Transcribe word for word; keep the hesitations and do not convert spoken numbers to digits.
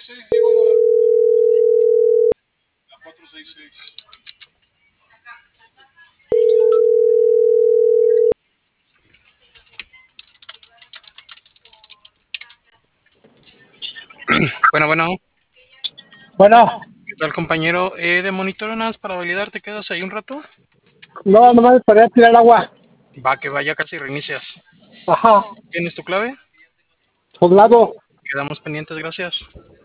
Bueno, bueno, Bueno, ¿qué tal, compañero? Eh, de monitoreo nada más para validar, ¿te quedas ahí un rato? no, nomás para tirar agua. Va, que vaya, casi reinicias. Ajá, ¿Tienes tu clave? soldado. Quedamos pendientes, gracias.